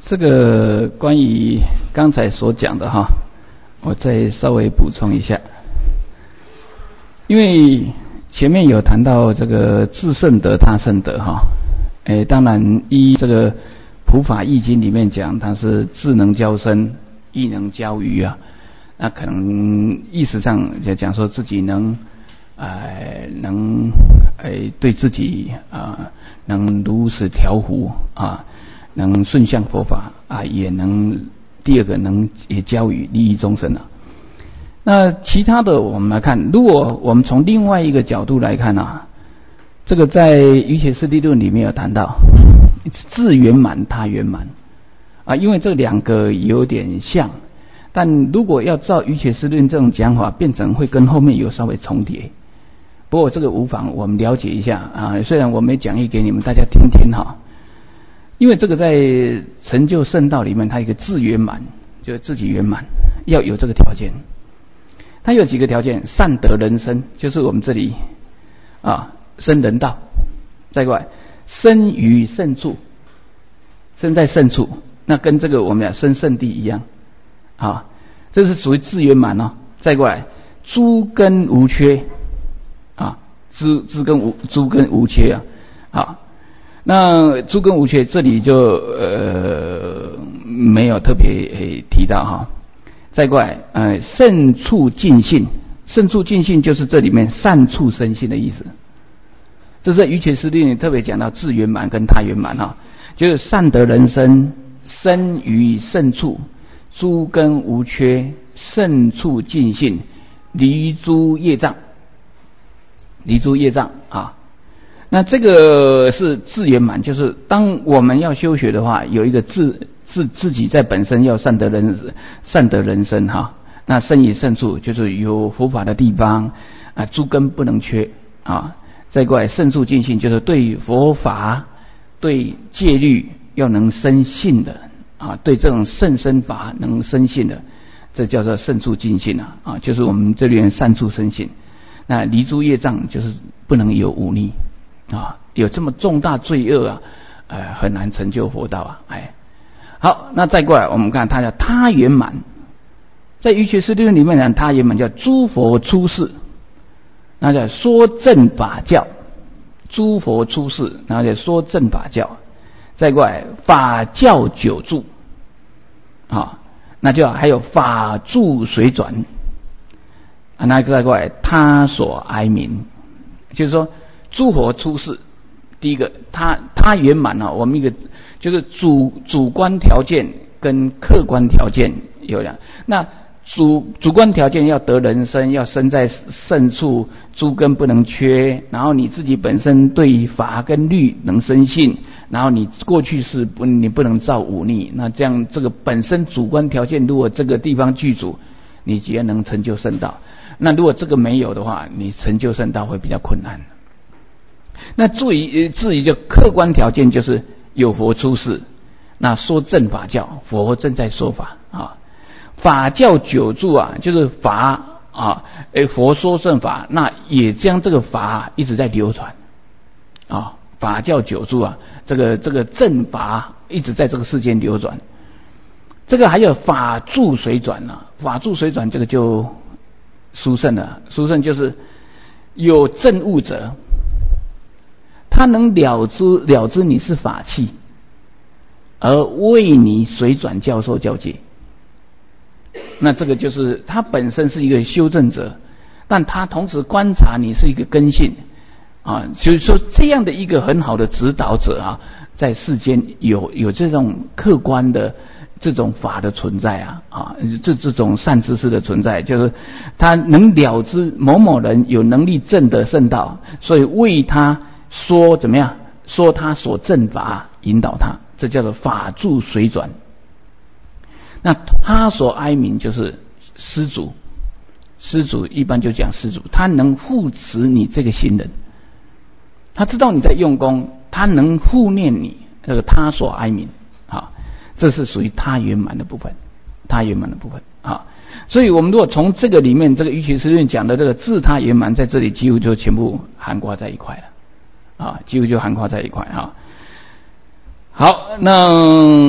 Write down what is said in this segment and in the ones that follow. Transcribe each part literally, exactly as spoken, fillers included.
这个关于刚才所讲的哈，我再稍微补充一下。因为前面有谈到这个自胜得他胜得哈，诶，当然依这个普法易经里面讲，它是智能教身，亦能教愚啊。那可能意识上就讲说自己能，呃，能，诶，对自己啊、呃，能如实调伏啊，能顺向佛法啊，也能第二个能也教育利益众生啊。那其他的我们来看，如果我们从另外一个角度来看啊，这个在瑜伽师地论里面有谈到自圆满他圆满啊，因为这两个有点像，但如果要照瑜伽师论这种讲法，变成会跟后面有稍微重叠。不过这个无妨，我们了解一下啊，虽然我没讲义给你们，大家听听哈。因为这个在成就圣道里面，它有一个自圆满，就是自己圆满，要有这个条件。它有几个条件：善得人身，就是我们这里啊生人道；再过来，生于圣处，生在圣处，那跟这个我们讲生圣地一样啊，这是属于自圆满哦。再过来，诸根无缺啊，诸诸根无诸根无缺啊，好。那诸根无缺，这里就呃没有特别提到哈。再过来，呃，胜处尽性，胜处尽性就是这里面善处生性的意思。这是瑜伽师地里特别讲到自圆满跟他圆满哈，就是善得人身，生于胜处，诸根无缺，胜处尽性，离诸业障，离诸业障啊。那这个是自圆满，就是当我们要修学的话，有一个自自自己在本身要善得人善得人身哈。那生于胜处就是有佛法的地方啊，诸根不能缺啊。再过来胜处尽性，就是对佛法、对戒律要能生信的啊，对这种甚深法能生信的，这叫做胜处尽性啊啊，就是我们这边善处生信。那离诸业障就是不能有忤逆。啊，有这么重大罪恶啊，呃，很难成就佛道啊，哎，好，那再过来，我们看它叫他圆满，在瑜伽师地论里面讲他圆满叫诸佛出世，那叫说正法教，诸佛出世，然后叫说正法教，再过来法教久住，啊，那就还有法住随转，啊，那再过来他所哀悯，就是说。诸佛出世，第一个他他圆满啊，我们一个就是主主观条件跟客观条件有两。那主主观条件要得人身，要生在圣处，诸根不能缺，然后你自己本身对法跟律能生信，然后你过去是不你不能造忤逆，那这样这个本身主观条件如果这个地方具足，你即然能成就圣道。那如果这个没有的话，你成就圣道会比较困难。那至于至于就客观条件，就是有佛出世，那说正法教，佛正在说法啊，法教久住啊，就是法啊，诶，佛说正法，那也将这个法一直在流传啊，法教久住啊，这个这个正法一直在这个世间流转。这个还有法住随转啊，法住随转这个就殊胜了，殊胜就是有证悟者。他能了知了知你是法器，而为你随转教授教诫。那这个就是他本身是一个修正者，但他同时观察你是一个根性啊，就是说这样的一个很好的指导者啊，在世间有有这种客观的这种法的存在啊啊，这这种善知识的存在，就是他能了知某某人有能力证得圣道，所以为他。说怎么样？说他所正法引导他，这叫做法住随转。那他所哀悯就是施主，施主一般就讲施主，他能护持你这个行人，他知道你在用功，他能护念你，这个他所哀悯啊，这是属于他圆满的部分，他圆满的部分啊。所以我们如果从这个里面，这个瑜伽师论讲的这个自他圆满，在这里几乎就全部涵盖在一块了。啊，几乎就涵盖在一块哈。好，那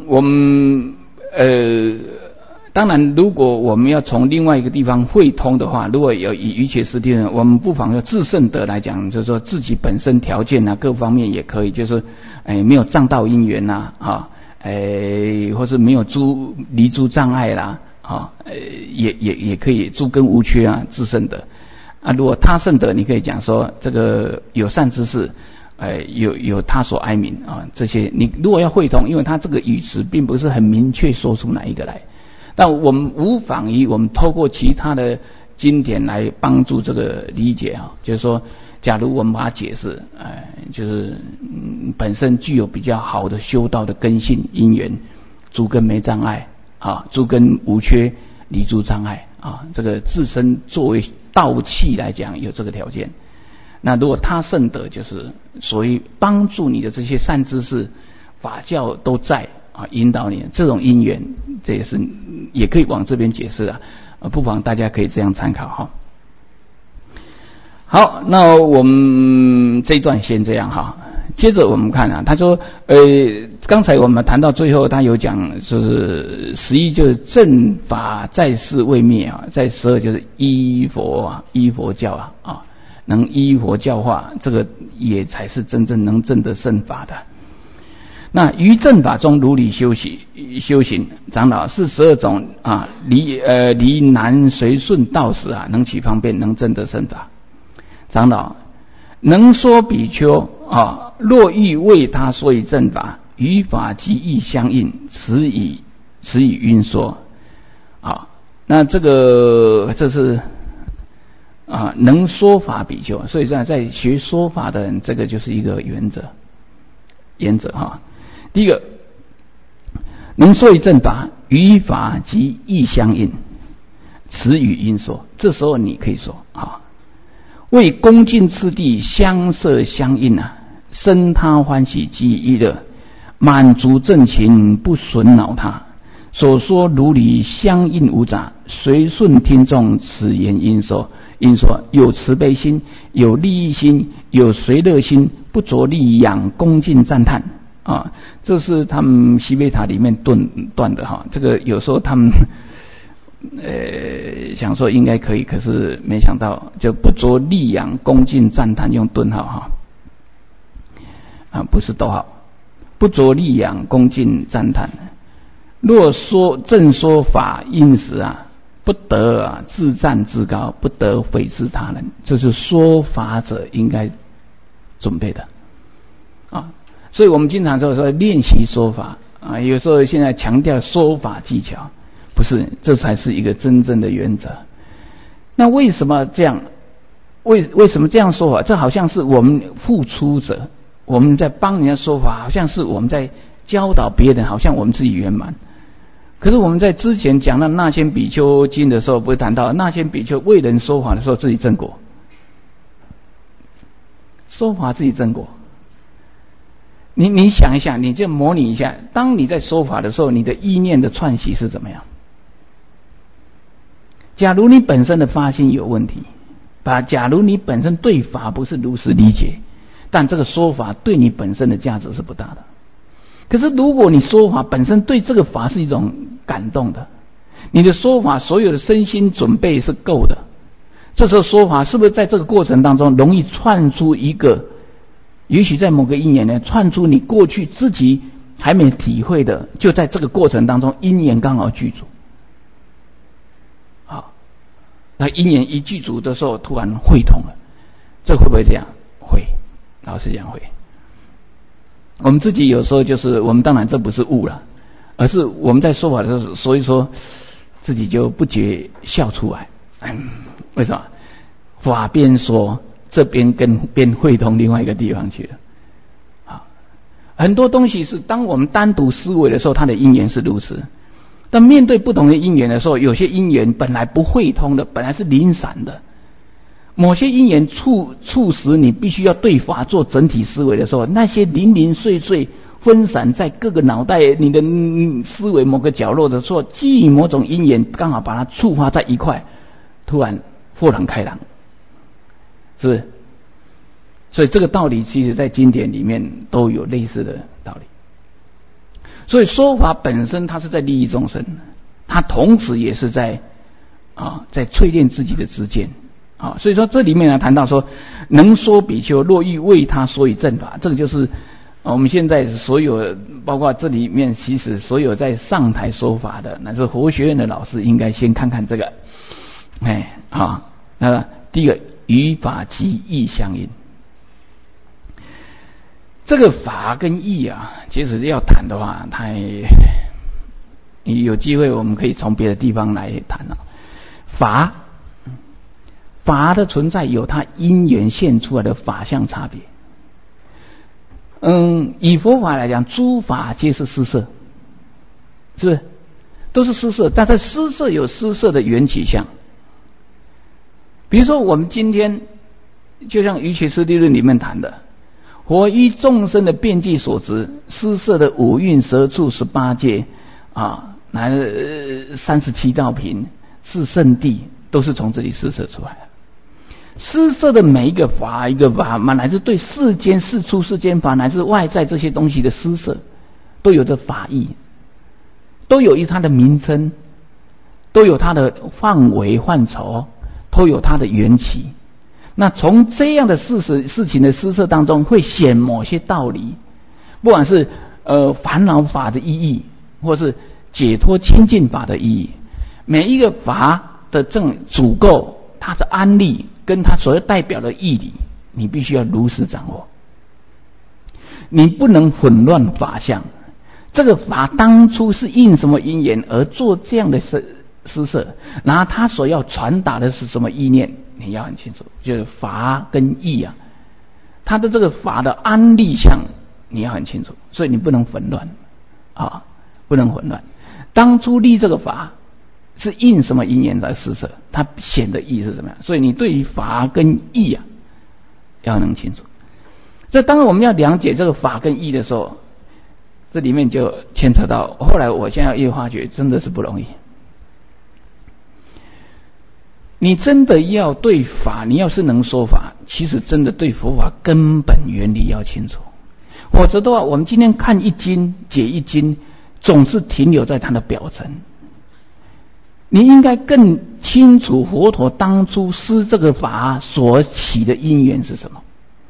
我们呃，当然，如果我们要从另外一个地方汇通的话，如果有以瑜伽师地人，我们不妨用自圣德来讲，就是说自己本身条件啊，各方面也可以，就是哎没有障道因缘呐，啊，哎或是没有诸离诸障碍啦，啊，呃也也也可以诸根无缺啊，自圣德。啊，如果他圣德，你可以讲说这个有善知识。呃，有有他所哀悯啊，这些你如果要汇通，因为他这个语词并不是很明确说出哪一个来，但我们无妨于我们透过其他的经典来帮助这个理解啊，就是说，假如我们把它解释，呃，就是嗯本身具有比较好的修道的根性因缘，诸根没障碍啊，诸根无缺，离诸障碍啊，这个自身作为道器来讲有这个条件。那如果他圣德，就是所谓帮助你的这些善知识、法教都在啊，引导你这种因缘，这也是也可以往这边解释啊，不妨大家可以这样参考哈。好，那我们这一段先这样哈。接着我们看啊，他说，呃，刚才我们谈到最后，他有讲就是十一就是正法在世未灭啊，在十二就是依佛啊，依佛教啊啊。能依佛教化，这个也才是真正能证得圣法的。那于正法中如理修习修行，长老是十二种啊，离呃离难随顺道时啊，能起方便，能证得圣法。长老能说比丘啊，若欲为他说以正法，于法即义相应，此以此以运说啊。那这个这是。啊，能说法比丘，所以在在学说法的人，这个就是一个原则，原则哈。第一个，能说以正法，于法即义相应，此语应说。这时候你可以说啊，为恭敬次第相摄相应啊，生他欢喜即一乐，满足正情不损恼他。所说如理相应无杂，随顺听众，此言应说。应说有慈悲心，有利益心，有随乐心，不着力养恭敬赞叹啊，这是他们西贝塔里面断断的哈。这个有时候他们呃想说应该可以，可是没想到就不着力养恭敬赞叹用顿号哈啊，不是逗号，不着力养恭敬赞叹。若说正说法因时啊。不得啊自赞自高，不得毁谤他人，这是说法者应该准备的啊。所以我们经常说说练习说法啊，有时候现在强调说法技巧，不是，这才是一个真正的原则。那为什么这样？为为什么这样说法？这好像是我们付出者，我们在帮人家说法，好像是我们在教导别人，好像我们自己圆满。可是我们在之前讲到那仙比丘经的时候，不是谈到那仙比丘为人说法的时候自己正果，说法自己正果。你你想一下，你就模拟一下，当你在说法的时候，你的意念的串习是怎么样？假如你本身的发心有问题，把假如你本身对法不是如实理解，但这个说法对你本身的价值是不大的。可是如果你说法本身对这个法是一种感动的，你的说法所有的身心准备是够的，这时候说法是不是在这个过程当中容易串出一个，也许在某个因缘呢，串出你过去自己还没体会的，就在这个过程当中因缘刚好具足。好，那因缘一具足的时候突然会通了，这会不会这样？会，老实讲会。我们自己有时候就是我们当然这不是悟了，而是我们在说法的时候，所以说自己就不觉笑出来。嗯，为什么？法边说这边跟边会通另外一个地方去了。好，很多东西是当我们单独思维的时候，它的因缘是如此，但面对不同的因缘的时候，有些因缘本来不会通的，本来是零散的。某些因缘促促使你必须要对法做整体思维的时候，那些零零碎碎分散在各个脑袋你的思维某个角落的时候，基于某种因缘刚好把它触发在一块，突然豁然开朗，是不是？所以这个道理其实在经典里面都有类似的道理。 所以说法本身它是在利益众生，它同时也是在啊在淬炼自己的知见啊。所以说这里面呢谈到说，能说比丘若欲为他说以正法，这个就是我们现在所有包括这里面其实所有在上台说法的，乃至佛学院的老师应该先看看这个，哎啊，那第一个语法及义相应。这个法跟义啊，其实要谈的话，太有机会我们可以从别的地方来谈了。法法的存在有它因缘现出来的法相差别。嗯，以佛法来讲，诸法皆是施设，是不是？都是施设，但是施设有施设的缘起相。比如说，我们今天就像《瑜伽师地论》里面谈的。佛依众生的遍计所执，施设的五蕴十处十八界啊，乃至三十七道品是圣地，都是从这里施设出来的。施设的每一个法，一个法嘛，乃至对世间世出世间法，乃至外在这些东西的施设，都有着法义，都有一它的名称，都有它的范围范畴，都有它的缘起。那从这样的事实事情的施设当中，会显某些道理，不管是呃烦恼法的意义，或是解脱清净法的意义，每一个法的正主构，它的安立跟它所代表的义理，你必须要如实掌握，你不能混乱法相。这个法当初是应什么因缘而做这样的施施设，然后它所要传达的是什么意念？你要很清楚，就是法跟义啊，它的这个法的安立相你要很清楚，所以你不能混乱啊，不能混乱。当初立这个法是应什么因缘来施设，它显的义是什么样？所以你对于法跟义啊要能清楚。这当然我们要了解这个法跟义的时候，这里面就牵扯到后来我现在越发觉真的是不容易。你真的要对法，你要是能说法，其实真的对佛法根本原理要清楚。否则的话，我们今天看一经解一经，总是停留在它的表层。你应该更清楚佛陀当初施这个法所起的因缘是什么。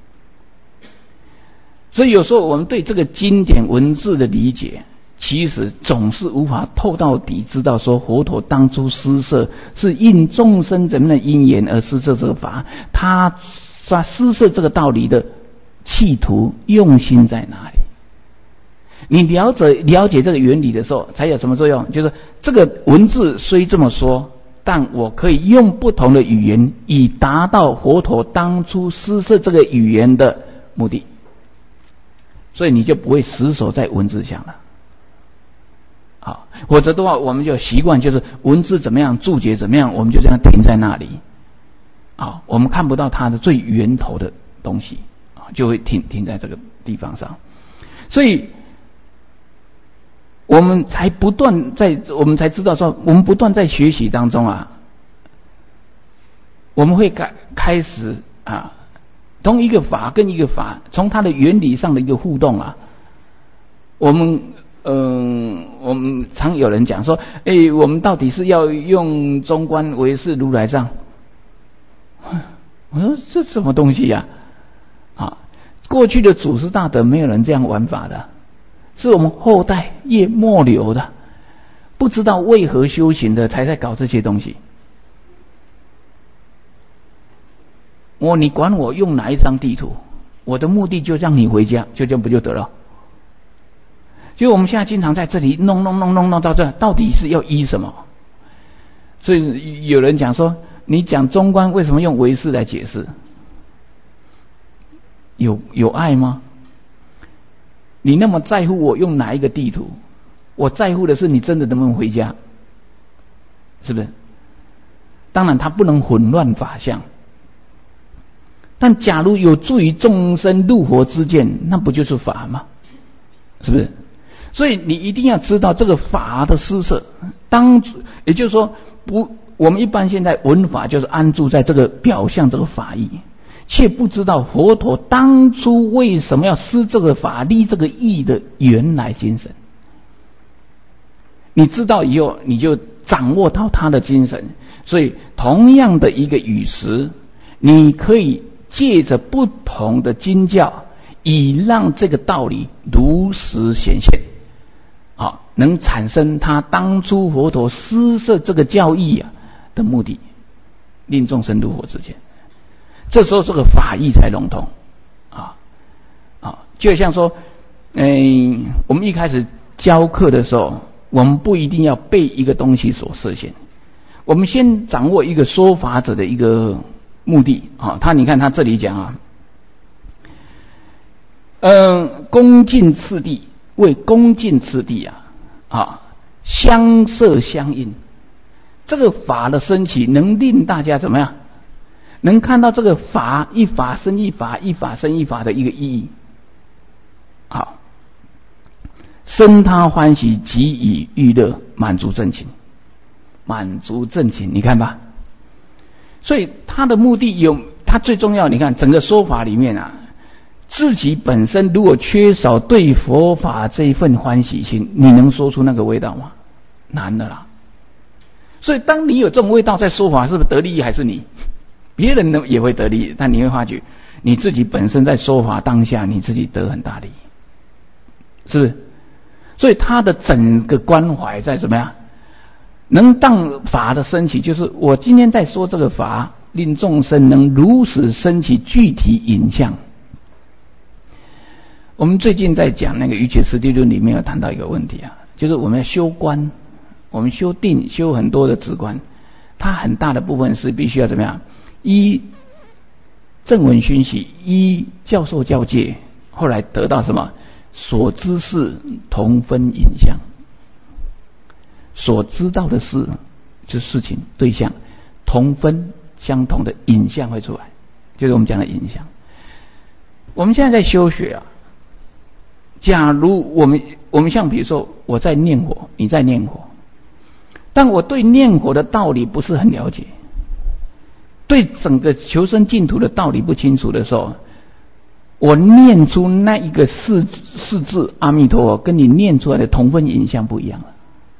所以有时候我们对这个经典文字的理解，其实总是无法透到底知道说佛陀当初施设是应众生人们的因缘而施设这个法，他他施设这个道理的企图用心在哪里？你了解了解这个原理的时候，才有什么作用？就是这个文字虽这么说，但我可以用不同的语言，以达到佛陀当初施设这个语言的目的。所以你就不会死守在文字上了。好，否则的话，我们就习惯就是文字怎么样，注解怎么样，我们就这样停在那里。啊，我们看不到它的最源头的东西，啊，就会停停在这个地方上。所以，我们才不断在，我们才知道说，我们不断在学习当中啊，我们会开开始啊，同一个法跟一个法，从它的原理上的一个互动啊，我们。嗯，我们常有人讲说，哎，我们到底是要用中观唯识如来藏？我说这什么东西呀、啊？啊，过去的祖师大德没有人这样玩法的，是我们后代越末流的，不知道为何修行的才在搞这些东西。我你管我用哪一张地图，我的目的就让你回家，就这样不就得了？就我们现在经常在这里弄弄弄弄弄到这，到底是要依什么？所以有人讲说，你讲中观为什么用唯识来解释？有有爱吗？你那么在乎我用哪一个地图？我在乎的是你真的能不能回家，是不是？当然，它不能混乱法相。但假如有助于众生入佛之见，那不就是法吗？是不是？所以你一定要知道这个法的施设，当也就是说，不，我们一般现在闻法就是安住在这个表象这个法义，却不知道佛陀当初为什么要施这个法立这个义的原来精神。 你知道以后，你就掌握到他的精神。所以，同样的一个语词，你可以借着不同的经教，以让这个道理如实显现，好，能产生他当初佛陀施设这个教义啊的目的，令众生入佛之见。这时候，这个法义才融通啊啊！就像说，嗯，我们一开始教课的时候，我们不一定要被一个东西所设限，我们先掌握一个说法者的一个目的啊。他你看他这里讲啊，嗯，恭敬次第，为恭敬次第啊啊，相摄相应，这个法的升起能令大家怎么样？能看到这个法一法生一法，一法生一法的一个意义。好，生他欢喜，即以欲乐，满足正情，满足正情，你看吧。所以他的目的有，他最重要。你看整个说法里面啊，自己本身如果缺少对佛法这一份欢喜心，你能说出那个味道吗？难的啦。所以当你有这种味道在说法，是不是得利益还是你？别人呢也会得利益，但你会发觉你自己本身在说法当下，你自己得很大利益，是不是？所以他的整个关怀在怎么样？能当法的升起，就是我今天在说这个法，令众生能如此升起具体影像。我们最近在讲那个《瑜伽师地论》里面有谈到一个问题啊，就是我们要修观，我们修定，修很多的止观，它很大的部分是必须要怎么样？依正文熏习，依教授教戒，后来得到什么？所知事同分影像，所知道的事就是事情对象，同分相同的影像会出来，就是我们讲的影像。我们现在在修学啊，假如我们我们像比如说我在念佛，你在念佛，但我对念佛的道理不是很了解，对整个求生净土的道理不清楚的时候，我念出那一个四四字阿弥陀佛，跟你念出来的同分影像不一样了。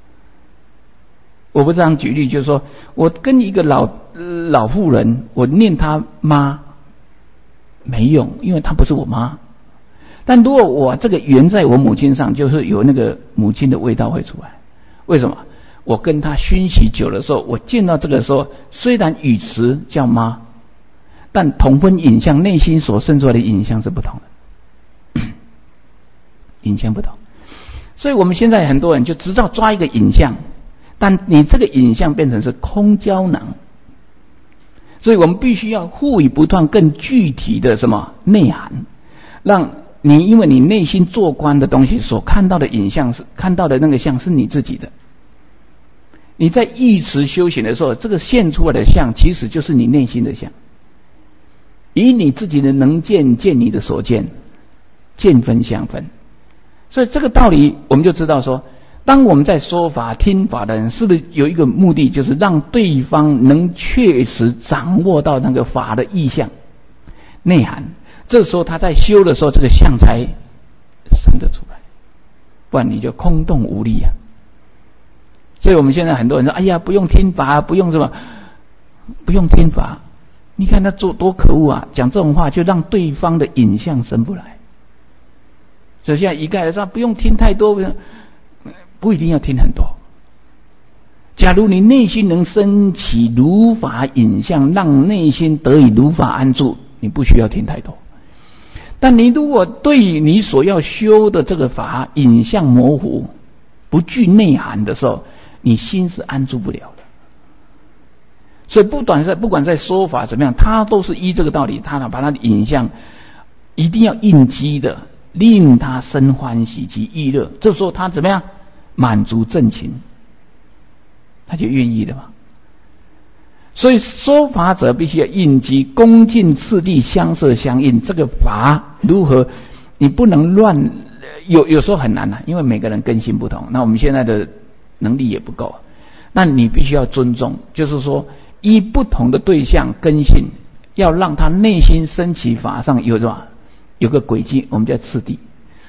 我不这样举例，就是说我跟一个老、呃、老妇人，我念她妈没用，因为她不是我妈。但如果我这个缘在我母亲上，就是有那个母亲的味道会出来。为什么？我跟他熏习久的时候，我见到这个时候，虽然语词叫妈，但同分影像内心所生出来的影像是不同的，影像不同。所以我们现在很多人就只知道抓一个影像，但你这个影像变成是空胶囊，所以我们必须要赋予不断更具体的什么内涵，让你因为你内心做观的东西所看到的影像是看到的那个像是你自己的。你在意识修行的时候，这个现出来的相其实就是你内心的相，以你自己的能见见你的所见，见分相分。所以这个道理我们就知道说，当我们在说法听法的人，是不是有一个目的，就是让对方能确实掌握到那个法的意象内涵，这时候他在修的时候，这个相才生得出来，不然你就空洞无力啊。所以我们现在很多人说，哎呀，不用听法，不用什么，不用听法。你看他做多可恶啊！讲这种话就让对方的影像生不来。所以现在一概的说，不用听太多，不一定要听很多。假如你内心能升起如法影像，让内心得以如法安住，你不需要听太多。但你如果对你所要修的这个法影像模糊，不具内涵的时候，你心是安住不了的。所以不管在不管在说法怎么样，他都是依这个道理，他把他的影像一定要应机的，令他生欢喜及意乐。这时候他怎么样满足正情，他就愿意的嘛。所以说法者必须要应机，恭敬次第，相摄相应。这个法如何，你不能乱，有有时候很难啊，因为每个人根性不同，那我们现在的能力也不够，那你必须要尊重，就是说依不同的对象根性，要让他内心升起法上有什么，有个轨迹，我们叫次第。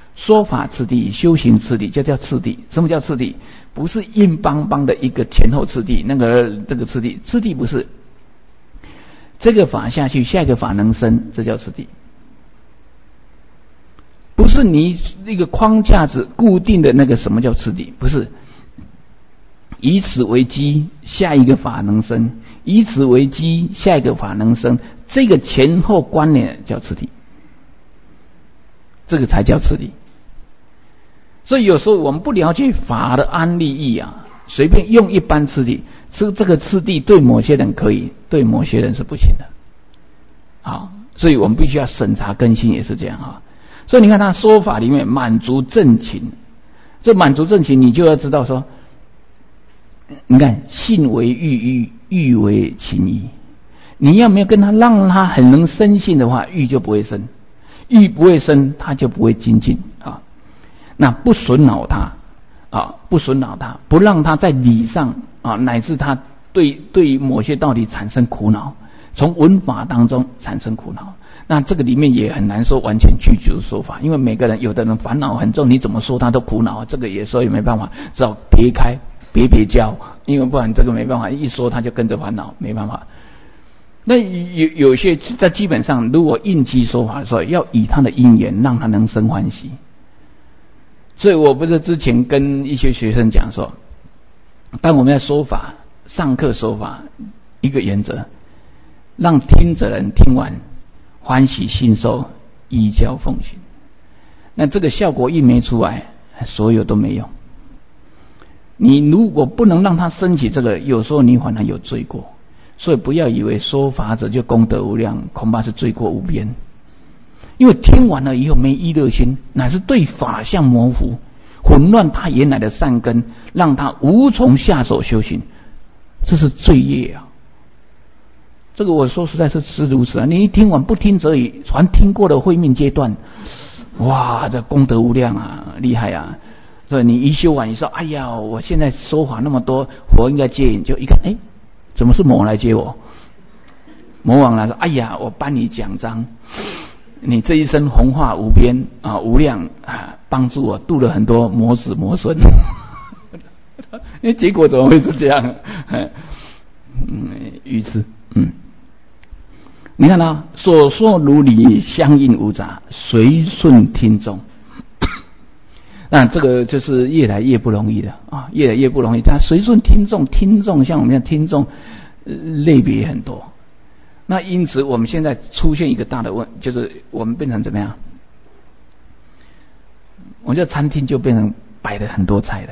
说法次第，修行次第，就叫次第。什么叫次第？不是硬邦邦的一个前后次第，那个这个次第，次第不是这个法下去，下一个法能生，这叫次第。不是你那个框架子固定的那个什么叫次第，不是。以此为基，下一个法能生；以此为基，下一个法能生。这个前后关联叫次第，这个才叫次第。所以有时候我们不了解法的安立义啊，随便用一般次第，这这个次第对某些人可以，对某些人是不行的。好，所以我们必须要审查更新，也是这样啊。所以你看他说法里面满足正情，这满足正情，你就要知道说，你看信为欲欲，欲为情义。你要没有跟他让他很能生信的话，欲就不会生，欲不会生，他就不会精进啊。那不损恼他啊，不损恼他，不让他在理上啊，乃至他对对某些道理产生苦恼，从文法当中产生苦恼。那这个里面也很难说完全具足说法，因为每个人有的人烦恼很重，你怎么说他都苦恼，这个也说也没办法，只好别开别别教，因为不然这个没办法，一说他就跟着烦恼，没办法。那有有些在基本上，如果应机说法的时候，要以他的因缘让他能生欢喜。所以我不是之前跟一些学生讲说，当我们在说法、上课说法，一个原则，让听者人听完欢喜信受，依教奉行。那这个效果一没出来，所有都没用。你如果不能让他升起这个，有时候你反而有罪过。所以不要以为说法者就功德无量，恐怕是罪过无边。因为听完了以后没依乐心，乃是对法相模糊，混乱他原来的善根，让他无从下手修行，这是罪业啊。这个我说实在是是如此啊！你一听完不听则已，凡听过的慧命阶段，哇，这功德无量啊，厉害啊！所以你一修完，你说，哎呀，我现在说法那么多，佛应该接引，就一看，哎，怎么是魔王来接我？魔王来说，哎呀，我颁你奖章，你这一生弘化无边啊，无量啊，帮助我度了很多魔子魔孙。结果怎么会是这样？嗯，愚痴，嗯。你看啊，所说如理，相应无杂，随顺听众。那这个就是越来越不容易的啊，越来越不容易。但随顺听众，听众像我们讲听众、呃、类别很多。那因此我们现在出现一个大的问，就是我们变成怎么样？我觉得餐厅就变成摆了很多菜了。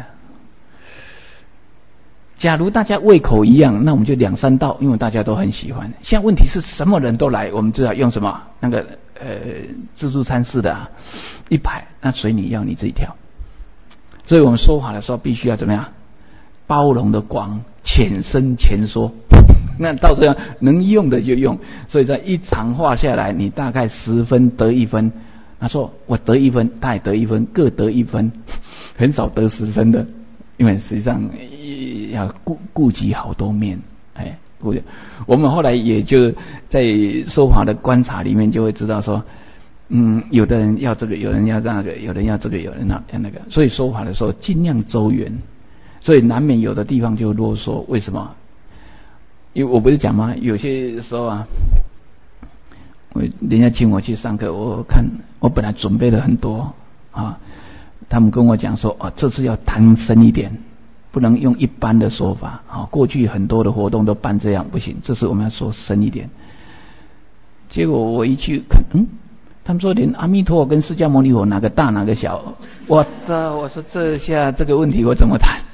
假如大家胃口一样，那我们就两三道，因为大家都很喜欢。现在问题是什么人都来，我们知道用什么那个呃自助餐式的啊，一排，那随你要，你自己挑。所以我们说法的时候必须要怎么样？包容的广，浅深浅说。那到这样能用的就用。所以在一场话下来，你大概十分得一分。他说我得一分，他也得一分，各得一分，很少得十分的。因为实际上要顾顾及好多面，哎，我们后来也就在说法的观察里面就会知道说，嗯，有的人要这个，有人要那个，有人要这个，有人要那个，所以说法的时候尽量周圆，所以难免有的地方就啰嗦。为什么？因为我不是讲吗？有些时候啊，我人家请我去上课，我看我本来准备了很多啊。他们跟我讲说，哦，这次要谈深一点，不能用一般的说法。啊，过去很多的活动都办这样，不行，这次我们要说深一点。结果我一去看，嗯，他们说连阿弥陀佛跟释迦牟尼佛哪个大哪个小，我的，我说这下这个问题我怎么谈？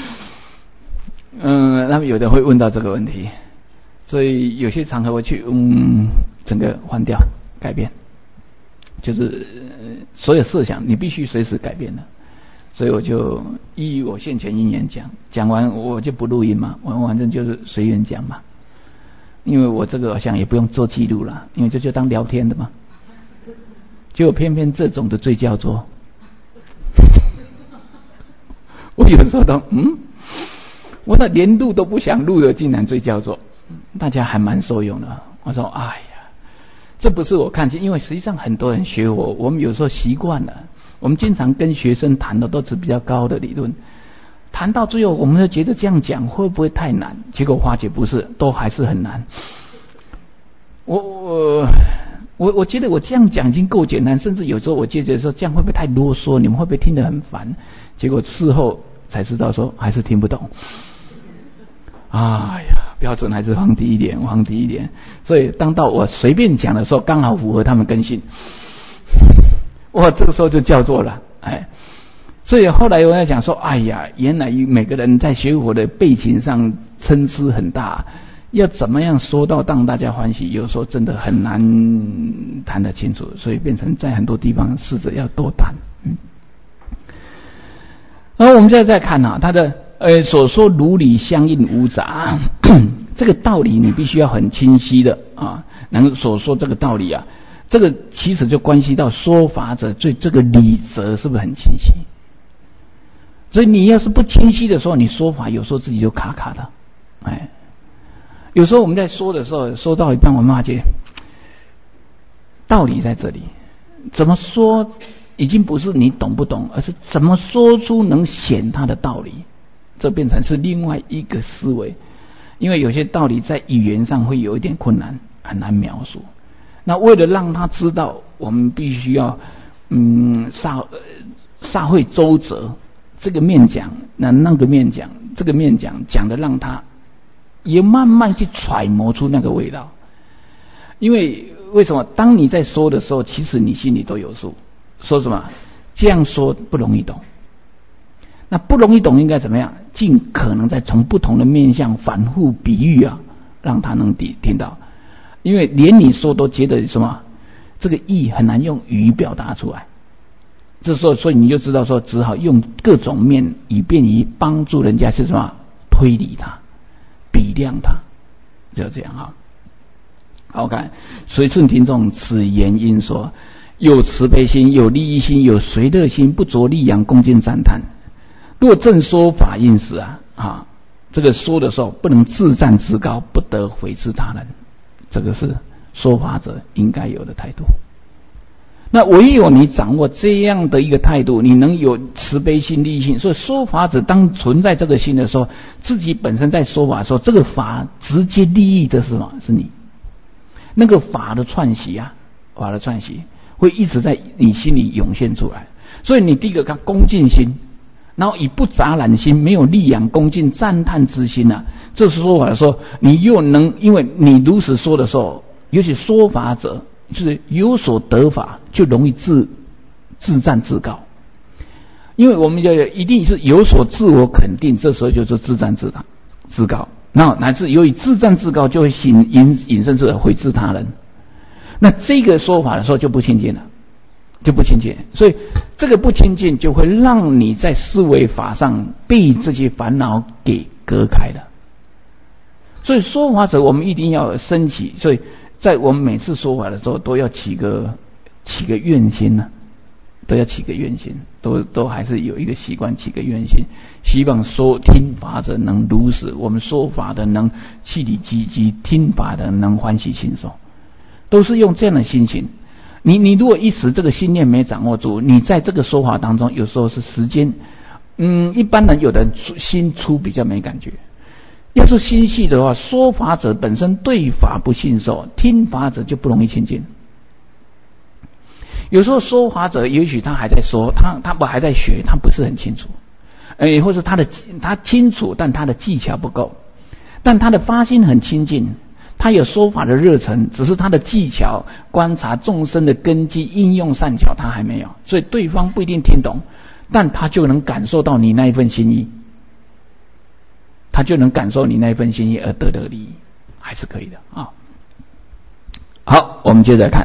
嗯，他们有的会问到这个问题，所以有些场合我去，嗯，整个换掉，改变。就是所有设想你必须随时改变的，所以我就依我现前因缘讲，讲完我就不录音嘛，我反正就是随缘讲嘛，因为我这个好像也不用做记录了，因为这就当聊天的嘛。结果偏偏这种的最叫做，我有时候都嗯，我那连录都不想录的，竟然最叫做，大家还蛮受用的。我说哎呀，这不是我看见，因为实际上很多人学我，我们有时候习惯了， 我们经常跟学生谈的都是比较高的理论，谈到最后我们就觉得这样讲会不会太难？结果发觉不是，都还是很难。我我我我觉得我这样讲已经够简单，甚至有时候我觉得说这样会不会太啰嗦？你们会不会听得很烦？结果事后才知道说还是听不懂。哎呀，标准还是放低一点，放低一点。所以当到我随便讲的时候，刚好符合他们根性，哇，这个时候就叫做了，哎。所以后来我在讲说，哎呀，原来每个人在学佛的背景上参差很大，要怎么样说到让大家欢喜，有时候真的很难谈得清楚，所以变成在很多地方试着要多谈。嗯。然后我们现在再看啊，他的呃所说如理相应无杂，这个道理你必须要很清晰的啊，能所说这个道理啊，这个其实就关系到说法者对这个理则是不是很清晰？所以你要是不清晰的时候，你说法有时候自己就卡卡的，哎，有时候我们在说的时候，说到一半，我们发觉道理在这里，怎么说已经不是你懂不懂，而是怎么说出能显他的道理，这变成是另外一个思维。因为有些道理在语言上会有一点困难，很难描述。那为了让他知道，我们必须要嗯撒撒会周折。这个面讲，那那个面讲，这个面讲，讲的让他也慢慢去揣摩出那个味道。因为为什么？当你在说的时候，其实你心里都有数。说什么？这样说不容易懂。那不容易懂应该怎么样？尽可能在从不同的面向反复比喻啊，让他能听到。因为连你说都觉得什么，这个意很难用语表达出来。这时候，所以你就知道说，只好用各种面，以便于帮助人家是什么推理他、比量他，就这样啊。好看，随顺听众此言因说，有慈悲心，有利益心，有随乐心，不着力扬恭敬赞叹。若正说法应时啊啊，这个说的时候不能自赞自高，不得毁斥他人，这个是说法者应该有的态度。那唯有你掌握这样的一个态度，你能有慈悲心、利益心。所以说法者当存在这个心的时候，自己本身在说法的时候，这个法直接利益的是什么？是你。那个法的串习啊，法的串习会一直在你心里涌现出来。所以你第一个看恭敬心，然后以不杂染心，没有力扬恭敬赞叹之心啊。这是说法的时候，你又能，因为你如此说的时候，尤其说法者。就是有所得法，就容易自自赞自高，因为我们就一定是有所自我肯定，这时候就是自赞自大自高，那乃至由于自赞自高，就会引引引申至毁谤他人。那这个说法的时候就不亲近了，就不亲近，所以这个不亲近就会让你在思维法上被这些烦恼给隔开了。所以说法者我们一定要升起，所以。在我们每次说法的时候，都要起个起个愿心呢、啊，都要起个愿心，都都还是有一个习惯起个愿心，希望说听法者能如实，我们说法的能气力积极，听法的能欢喜心受，都是用这样的心情。你你如果一时这个心念没掌握住，你在这个说法当中，有时候是时间，嗯，一般人有的人心粗比较没感觉。要是心细的话，说法者本身对法不信受，听法者就不容易亲近。有时候说法者也许他还在说，他他不还在学，他不是很清楚，哎，或者他的他清楚，但他的技巧不够，但他的发心很亲近，他有说法的热忱，只是他的技巧、观察众生的根基、应用善巧他还没有，所以对方不一定听懂，但他就能感受到你那一份心意。他就能感受你那份心意而得的利益，还是可以的啊。好，我们接着看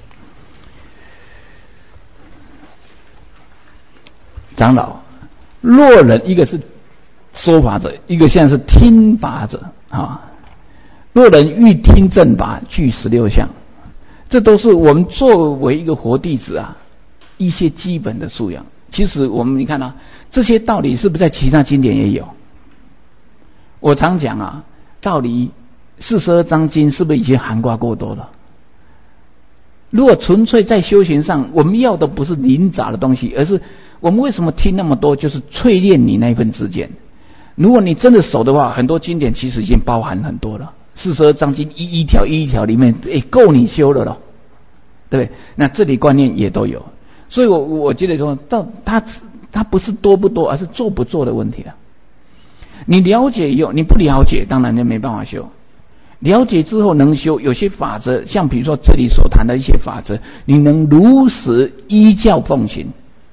长老。若人一个是说法者，一个现在是听法者啊。若人欲听正法，具十六项，这都是我们作为一个活弟子啊一些基本的素养。其实我们你看啊，这些道理是不是在其他经典也有？我常讲啊，道理四十二章经是不是已经涵盖过多了？ 如果纯粹在修行上，我们要的不是临杂的东西，而是我们为什么听那么多，就是淬炼你那一份知见。如果你真的熟的话，很多经典其实已经包含很多了。四十二章经一一条一一条里面，诶，够你修了咯，对不对？那这里观念也都有，所以我我觉得说，到他他不是多不多，而是做不做的问题了。你了解以后，你不了解，当然就没办法修。了解之后能修，有些法则，像比如说这里所谈的一些法则，你能如实依教奉行，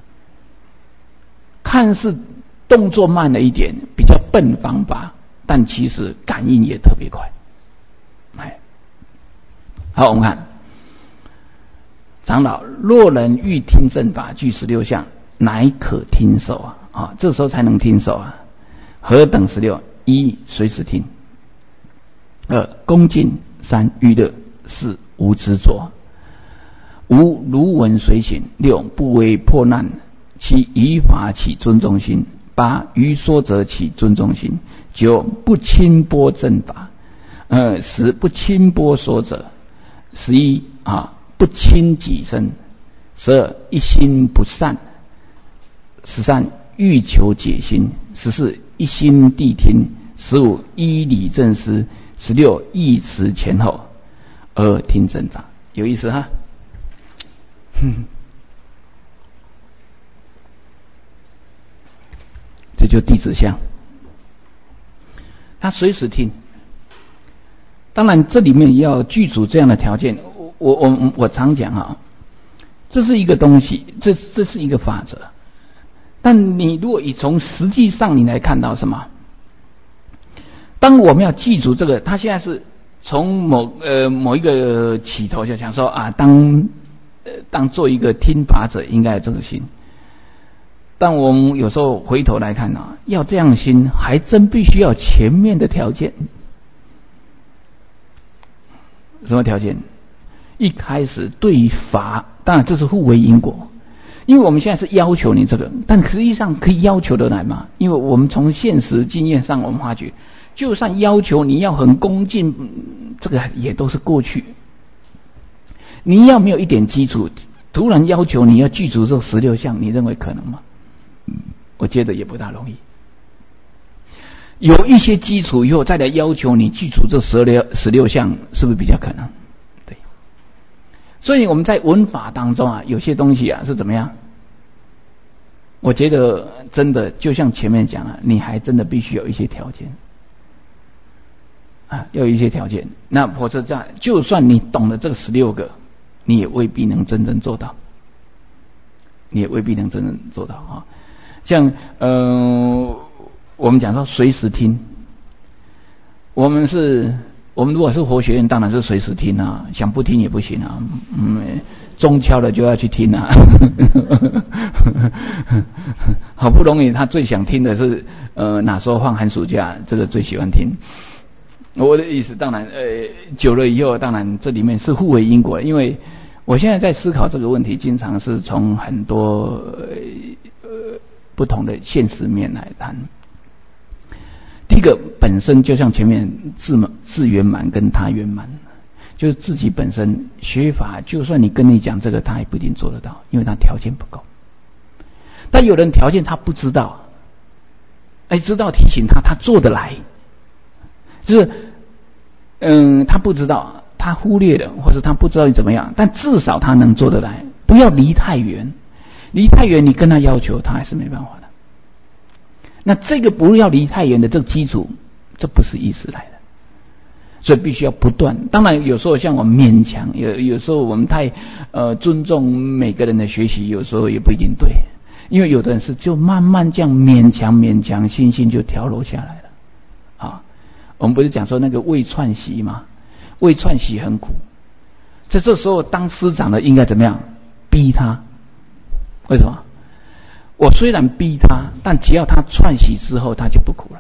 看似动作慢了一点，比较笨方法，但其实感应也特别快。哎，好，我们看长老，若人欲听正法，具十六项，乃可听受啊！啊，这时候才能听受啊。何等十六？一、随时听；二、恭敬；三、娱乐；四、无执着；五、如闻随行；六、不为破难；七、于法起尊重心；八、于说者起尊重心；九、不轻薄正法；呃，十、不轻薄说者；十一啊，不轻己身；十二、一心不善；十三、欲求解心；十四、一心谛听；十五、依理正思；十六、意持前后而听正法。有意思哈？哼，这就弟子相，他随时听。当然，这里面要具足这样的条件。我我我我常讲啊，这是一个东西，这这是一个法则。但你如果以从实际上你来看到什么？当我们要记住这个，他现在是从某呃某一个起头就想说啊，当呃当做一个听法者应该有这个心。但我们有时候回头来看啊，要这样心，还真必须要前面的条件。什么条件？一开始对于法，当然这是互为因果。因为我们现在是要求你这个，但实际上可以要求得来吗？因为我们从现实经验上，我们发觉，就算要求你要很恭敬，这个也都是过去。你要没有一点基础，突然要求你要具足这十六项，你认为可能吗？我觉得也不大容易。有一些基础以后，再来要求你具足这十六十六项，是不是比较可能？对。所以我们在文法当中啊，有些东西啊是怎么样？我觉得真的就像前面讲了，你还真的必须有一些条件啊，要有一些条件。那否则这样，就算你懂了这个十六个，你也未必能真正做到，你也未必能真正做到啊。像呃，我们讲说随时听，我们是。我们如果是佛学院，当然是随时听啊，想不听也不行啊。嗯，中敲了就要去听啊。好不容易他最想听的是，呃，哪时候放寒暑假，这个最喜欢听。我的意思，当然，呃，久了以后，当然这里面是互为因果。因为我现在在思考这个问题，经常是从很多呃不同的现实面来谈。第一个本身就像前面自自圆满跟他圆满，就是自己本身学法，就算你跟你讲这个，他也不一定做得到，因为他条件不够。但有人条件他不知道，哎，知道提醒他，他做得来，就是嗯，他不知道，他忽略了，或者他不知道你怎么样，但至少他能做得来，不要离太远，离太远你跟他要求，他还是没办法的。那这个不要离太远的这个基础，这不是意识来的，所以必须要不断。当然，有时候像我们勉强，有有时候我们太呃尊重每个人的学习，有时候也不一定对，因为有的人是就慢慢这样勉强勉强，心性就调柔下来了。啊，我们不是讲说那个未串习吗？未串习很苦，在这时候当师长的应该怎么样？逼他，为什么？我虽然逼他，但只要他串习之后，他就不苦了。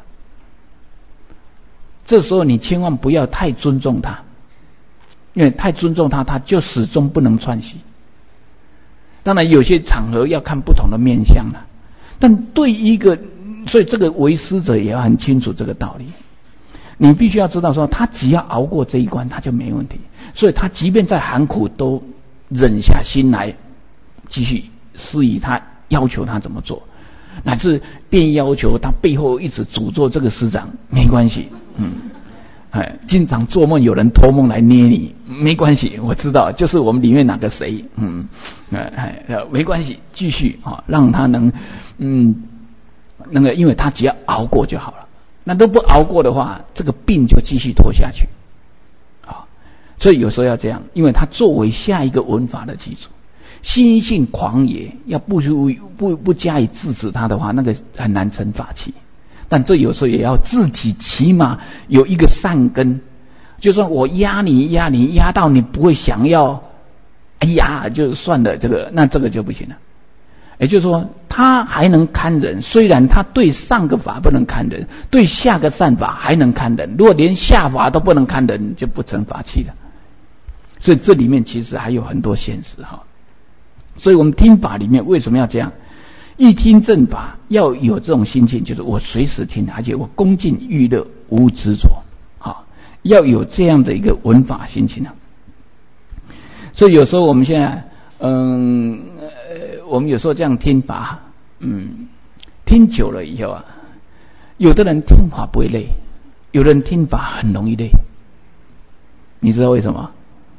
这时候你千万不要太尊重他，因为太尊重他，他就始终不能串习。当然，有些场合要看不同的面向了，但对一个，所以这个为师者也要很清楚这个道理。你必须要知道说，他只要熬过这一关，他就没问题。所以他即便在寒苦都忍下心来继续施以他要求他怎么做，乃至便要求他背后一直诅咒这个师长，没关系，嗯，哎，经常做梦有人托梦来捏你，没关系，我知道，就是我们里面哪个谁，嗯，哎，没关系，继续啊，让他能，嗯，那个，因为他只要熬过就好了，那都不熬过的话，这个病就继续拖下去，啊，所以有时候要这样，因为他作为下一个文法的基础。心性狂野，要不不不加以制止他的话，那个很难成法器。但这有时候也要自己起码有一个善根，就算我压你压你压到你不会想要，哎呀，就算了，这个那这个就不行了。也就是说，他还能看人，虽然他对上个法不能看人，对下个善法还能看人。如果连下法都不能看人，就不成法器了。所以这里面其实还有很多现实哈。所以我们听法里面为什么要这样？一听正法要有这种心境，就是我随时听，而且我恭敬欲乐，无执着，啊，要有这样的一个闻法心情啊。所以有时候我们现在，嗯，呃，我们有时候这样听法，嗯，听久了以后啊，有的人听法不会累，有的人听法很容易累，你知道为什么？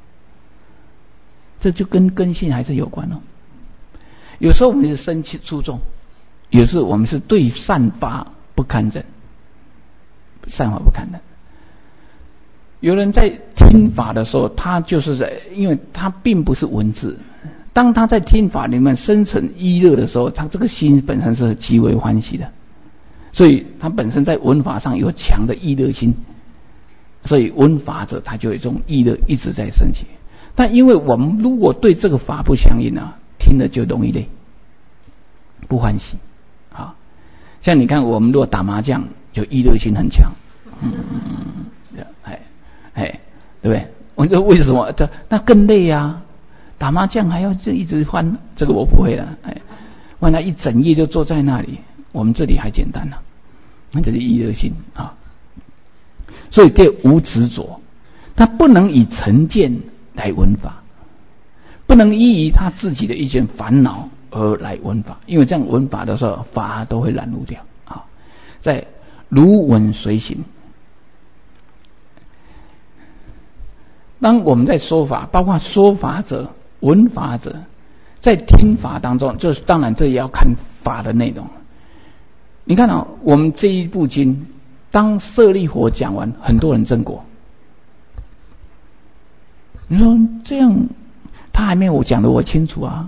这就跟根性还是有关哦。有时候我们是生气出众，有时候我们是对善法不堪忍，善法不堪忍。有人在听法的时候，他就是在，因为他并不是文字，当他在听法里面生成依乐的时候，他这个心本身是极为欢喜的，所以他本身在闻法上有强的依乐心，所以闻法者他就有一种依乐一直在升起。但因为我们如果对这个法不相应啊，听了就容易累，不欢喜啊。像你看，我们如果打麻将，就依乐心很强，嗯，哎哎，对不对？我说为什么？这那更累啊！打麻将还要一直翻，这个我不会了，哎，万他一整夜就坐在那里，我们这里还简单了，那这是依乐心啊。所以对无执着，他不能以成见来闻法，不能依于他自己的一件烦恼而来闻法，因为这样闻法的时候，法都会染污掉啊。在如闻随行，当我们在说法，包括说法者、闻法者，在听法当中，这当然这也要看法的内容。你看啊，我们这一部经，当舍利佛讲完，很多人证果。你说这样，他还没有讲的我清楚啊。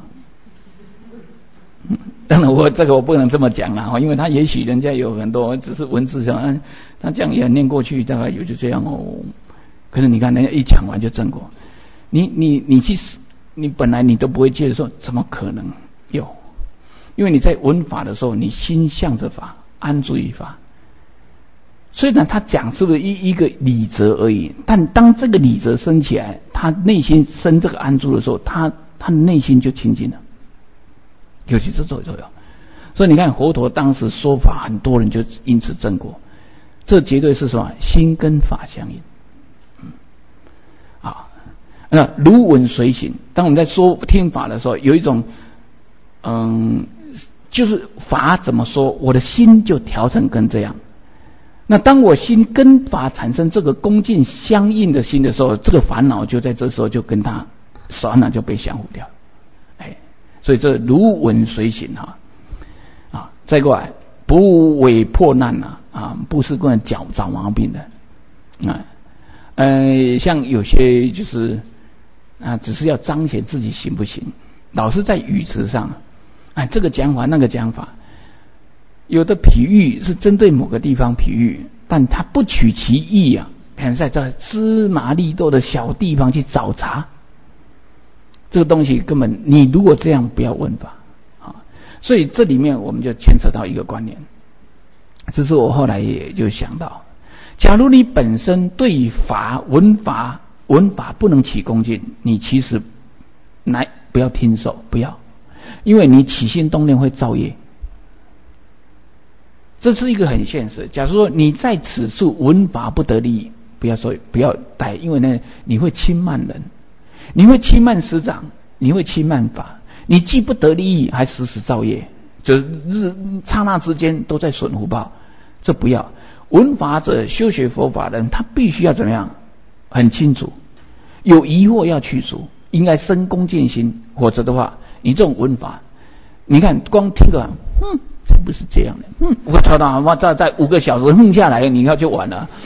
当然我这个我不能这么讲啦，因为他也许人家有很多只是文字上，他这样也念过去，大概也就这样哦。可是你看人家一讲完就证果，你你你去，你本来你都不会接着说，怎么可能有？因为你在闻法的时候，你心向着法，安住于法。虽然他讲是不是一一个理则而已，但当这个理则升起来，他内心生这个安住的时候，他他内心就清净了，尤其是这作用。所以你看佛陀当时说法，很多人就因此证果，这绝对是什么？心跟法相应。嗯，啊，那如闻随行。当我们在说听法的时候，有一种，嗯，就是法怎么说，我的心就调成跟这样。那当我心跟法产生这个恭敬相应的心的时候，这个烦恼就在这时候就跟他烦恼就被降服掉，哎，所以这如闻随行哈，啊，再过来不为破难呐，啊，不是跟人找找毛病的，啊，呃，像有些就是啊，只是要彰显自己行不行，老是在语词上，啊，这个讲法那个讲法。有的譬喻是针对某个地方譬喻，但它不取其意啊，可能在这芝麻绿豆的小地方去找茬，这个东西根本你如果这样不要问法啊。所以这里面我们就牵扯到一个观念，这是我后来也就想到，假如你本身对法闻法闻法不能起恭敬，你其实来不要听受，不要，因为你起心动念会造业。这是一个很现实。假如说你在此处闻法不得利益，不要说不要带，因为呢你会轻慢人，你会轻慢师长， 你会轻慢法，你既不得利益，还时时造业，就日刹那之间都在损福报，这不要。闻法者，修学佛法的人，他必须要怎么样？很清楚，有疑惑要去除，应该生恭敬心，否则的话，你这种闻法，你看光听个，嗯，才不是这样的，嗯，我操他妈，再再五个小时哼下来，你看就完了，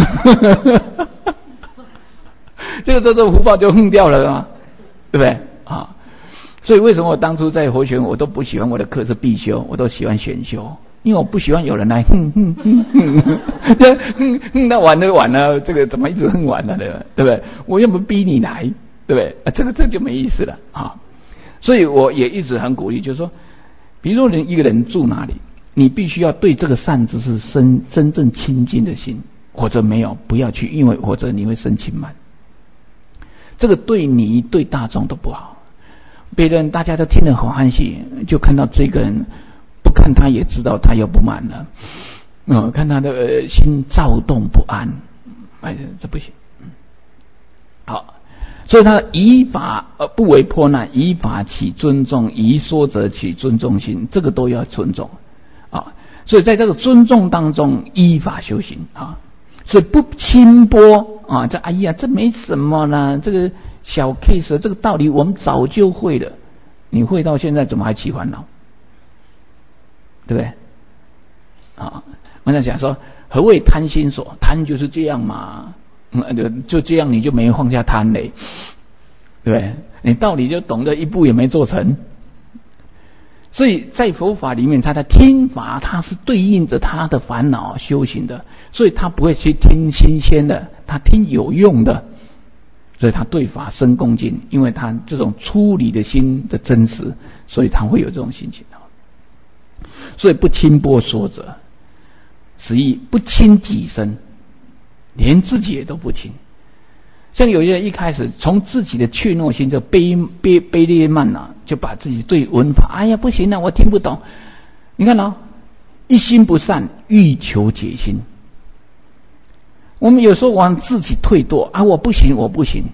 这个这这福报就哼掉了嘛，对不对啊？所以为什么我当初在佛学我都不喜欢我的课是必修，我都喜欢选修。因为我不喜欢有人来哼哼哼哼，这哼哼到完了完了，这个怎么一直哼完了呢？对不对？我又不逼你来，对不对？啊，这个这就没意思了啊！所以我也一直很鼓励，就是说，比如说人一个人住哪里，你必须要对这个善知识生真正亲近的心，或者没有不要去，因为或者你会生轻慢，这个对你对大众都不好。别人大家都听得很欢喜，就看到这个人。不看他也知道他又不满了，嗯，看他的、呃、心躁动不安，哎，这不行。好，所以他以法呃不为破难，以法起尊重，以说者起尊重心，这个都要尊重啊。所以在这个尊重当中，依法修行啊，所以不轻薄啊。这哎呀，这没什么啦，这个小 case， 这个道理我们早就会了，你会到现在怎么还起烦恼？对不对？啊，我在讲说，何谓贪心所？贪就是这样嘛，嗯，就这样你就没放下贪嘞，对不对？你道理就懂得一步也没做成，所以在佛法里面，他的听法，他是对应着他的烦恼修行的，所以他不会去听新鲜的，他听有用的，所以他对法生恭敬，因为他这种出离的心的真实，所以他会有这种心情。所以不轻薄说者，实意不轻己身，连自己也都不轻。像有些人一开始从自己的怯懦心就卑卑卑劣慢啊，就把自己对文法，哎呀不行啊，我听不懂。你看哦，一心不善，欲求解心。我们有时候往自己退堕啊，我不行，我不行。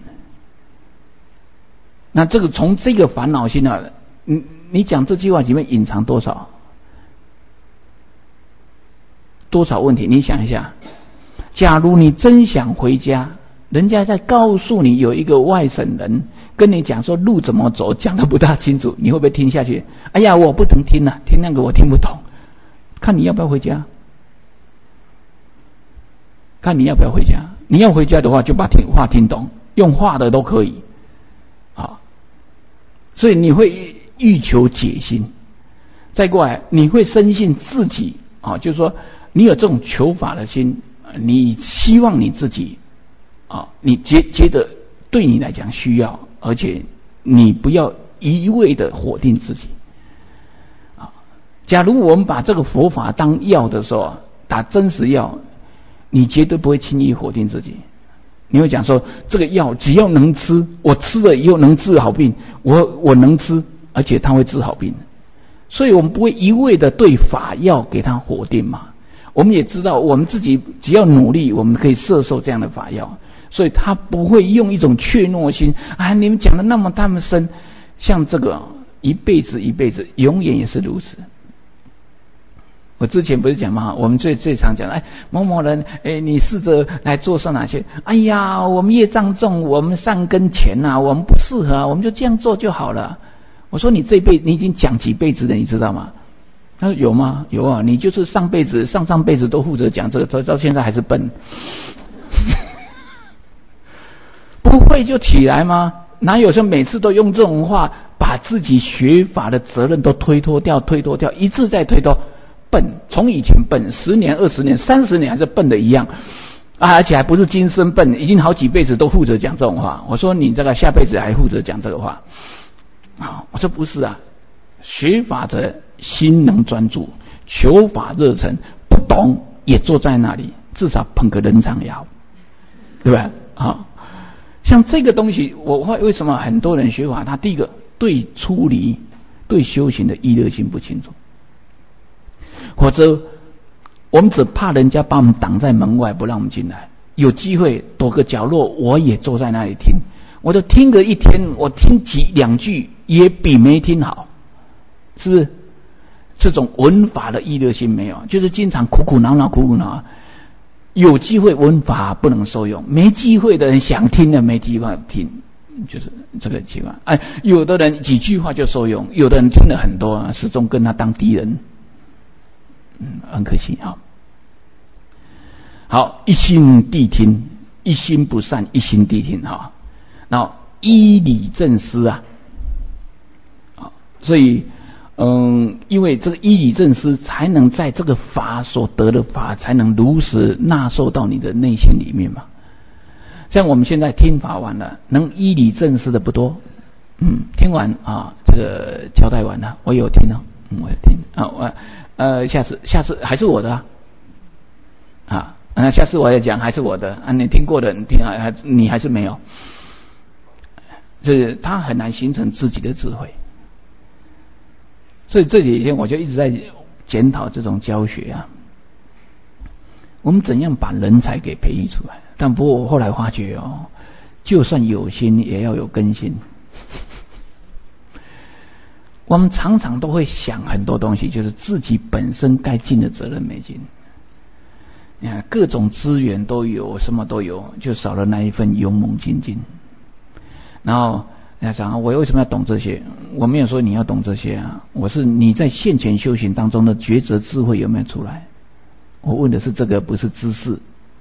那这个从这个烦恼心啊，你你讲这句话里面隐藏多少？多少问题？你想一下，假如你真想回家，人家在告诉你有一个外省人跟你讲说路怎么走，讲得不大清楚，你会不会听下去？哎呀，我不能听啊，听那个我听不懂，看你要不要回家，看你要不要回家。你要回家的话，就把听话听懂，用画的都可以啊。所以你会欲求解心，再过来你会深信自己啊，就是说。你有这种求法的心，你希望你自己啊，你觉觉得对你来讲需要，而且你不要一味的否定自己啊。假如我们把这个佛法当药的时候，打真实药，你绝对不会轻易否定自己。你会讲说，这个药只要能吃，我吃了以后能治好病，我我能吃，而且它会治好病。所以我们不会一味的对法药给它否定嘛。我们也知道，我们自己只要努力，我们可以摄受这样的法药，所以他不会用一种怯懦心啊！你们讲的那么那么深，像这个一辈子一辈子，永远也是如此。我之前不是讲吗？我们最最常讲，哎，某某人，哎，你试着来做上哪些？哎呀，我们业障重，我们善根浅啊，我们不适合啊，我们就这样做就好了。我说你这辈你已经讲几辈子了，你知道吗？他说有吗？有啊，你就是上辈子、上上辈子都负责讲这个，到到现在还是笨，不会就起来吗？哪有说每次都用这种话把自己学法的责任都推脱掉、推脱掉，一次再推脱，笨，从以前笨，十年、二十年、三十年还是笨的一样啊，而且还不是今生笨，已经好几辈子都负责讲这种话。我说你这个下辈子还负责讲这个话啊？我说不是啊。学法者心能专注，求法热忱，不懂也坐在那里，至少捧个人场也好，对吧？啊，像这个东西，我会为什么很多人学法，他第一个对出离、对修行的意乐心不清楚，或者我们只怕人家把我们挡在门外，不让我们进来。有机会躲个角落，我也坐在那里听。 我就听个一天，我听几两句也比没听好，是不是？这种闻法的意乐心没有，就是经常苦苦恼恼苦苦恼恼，有机会闻法不能受用，没机会的人想听的没机会听，就是这个情况。哎，有的人几句话就受用，有的人听了很多，始终跟他当敌人，嗯，很可惜啊。好，一心谛听，一心不善，一心谛听哈。然后依理正思啊，啊，所以嗯，因为这个依理正思，才能在这个法所得的法，才能如实纳受到你的内心里面嘛。像我们现在听法完了，能依理正思的不多，嗯，听完啊，这个交代完了，我有听哦，嗯，我有听啊，我呃，下次下次还是我的啊。啊那下次我也讲还是我的啊，你听过的你听还你还是没有，这他很难形成自己的智慧。所以这几天我就一直在检讨这种教学啊，我们怎样把人才给培育出来？但不过我后来发觉哦，就算有心也要有根心。我们常常都会想很多东西，就是自己本身该尽的责任没尽。你看各种资源都有，什么都有，就少了那一份勇猛精进。然后人家想，我为什么要懂这些？我没有说你要懂这些啊，我是你在现前修行当中的抉择智慧有没有出来？我问的是这个，不是知识。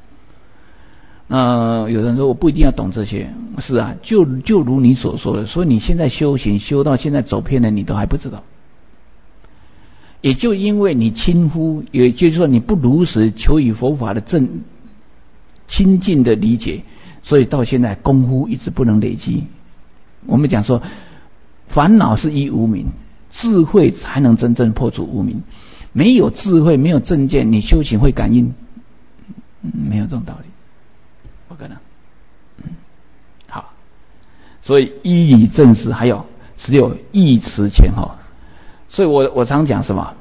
呃，有人说我不一定要懂这些，是啊，就就如你所说的，所以你现在修行修到现在走偏了，你都还不知道。也就因为你轻忽，也就是说你不如实求以佛法的正亲近的理解，所以到现在功夫一直不能累积。我们讲说，烦恼是依无明，智慧才能真正破除无明。没有智慧，没有正见，你修行会感应？没有这种道理，不可能。嗯，好，所以依理正思，还有只有义持前后。所以我我常讲什么？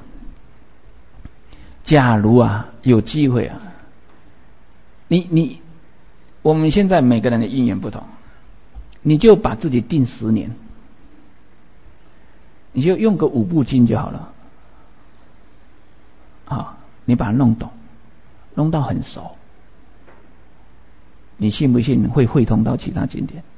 假如啊有机会啊，你你我们现在每个人的因缘不同，你就把自己定十年，你就用个五部经就好了。啊，你把它弄懂，弄到很熟，你信不信会汇通到其他经典？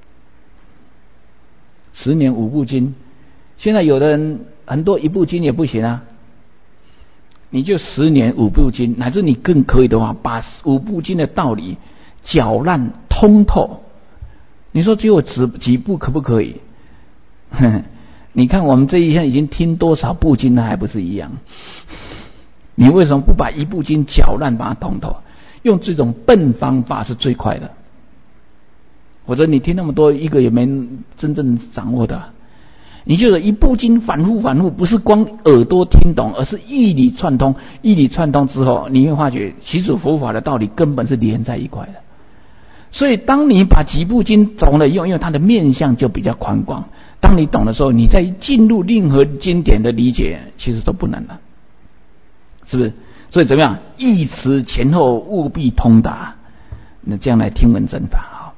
十年五部经，现在有的人很多一部经也不行啊，你就十年五部经，乃至你更可以的话，把五部经的道理搅烂通透。你说只有几几部可不可以？你看我们这一天已经听多少部经了，还不是一样？你为什么不把一部经搅烂，把它通透？用这种笨方法是最快的。否则你听那么多，一个也没真正掌握的。你就有一部经反复反复，不是光耳朵听懂，而是义理串通。义理串通之后，你会发觉其实佛法的道理根本是连在一块的。所以当你把几部经懂了以后，因为它的面向就比较宽广，当你懂的时候，你再进入任何经典的理解，其实都不难了。是不是？所以怎么样？义持前后务必通达，那这样来听闻正法。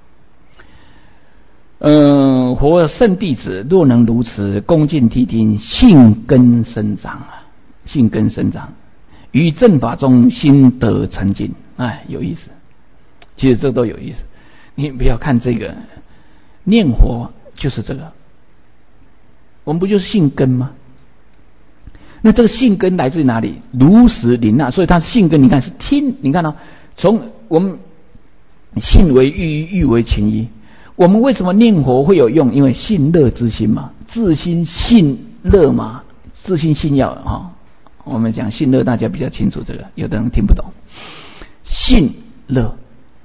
嗯、呃，佛圣弟子若能如此恭敬谛听，信根生长啊，信根生长，于正法中心得沉静。哎，有意思。其实这都有意思。你不要看这个念佛，就是这个。我们不就是信根吗？那这个信根来自于哪里？如实领纳，所以它信根，你看是听，你看到、哦、从我们信为欲，欲为情依。我们为什么念佛会有用？因为信乐之心嘛，自心信乐嘛，自心信要哈、哦。我们讲信乐，大家比较清楚这个，有的人听不懂。信乐，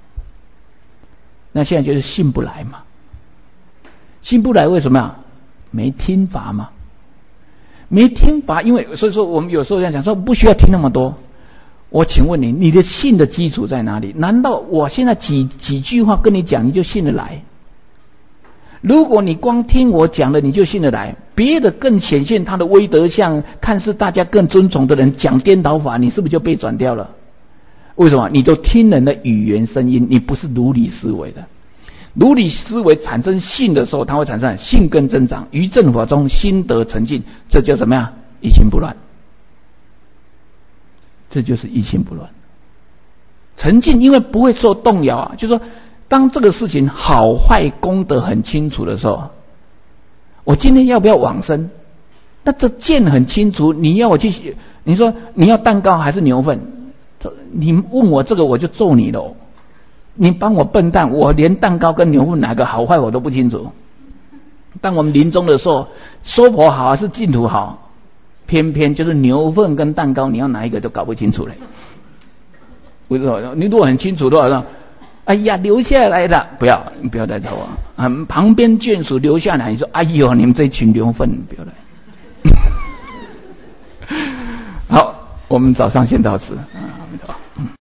那现在就是信不来嘛，信不来为什么呀？没听法嘛。没听法，因为所以说我们有时候在讲说不需要听那么多。我请问你，你的信的基础在哪里？难道我现在几几句话跟你讲你就信得来？如果你光听我讲的你就信得来，别的更显现他的威德相，看似大家更尊崇的人讲颠倒法，你是不是就被转掉了？为什么？你都听人的语言声音，你不是如理思维的。 如理思维产生性的时候，它会产生性根增长，于正法中心得沉静，这叫怎么样？一心不乱。这就是一心不乱。沉静，因为不会受动摇啊，就是说，当这个事情好坏功德很清楚的时候，我今天要不要往生？那这见很清楚，你要我去，你说你要蛋糕还是牛粪？你问我这个我就揍你了。你帮我笨蛋，我连蛋糕跟牛粪哪个好坏我都不清楚。当我们临终的时候，娑婆好还是净土好？偏偏就是牛粪跟蛋糕，你要哪一个都搞不清楚嘞。为什么？你如果很清楚的话，说哎呀留下来的，不要不要再找我啊！旁边眷属留下来，你说哎呦你们这群牛粪，不要来。好，我们早上先到此。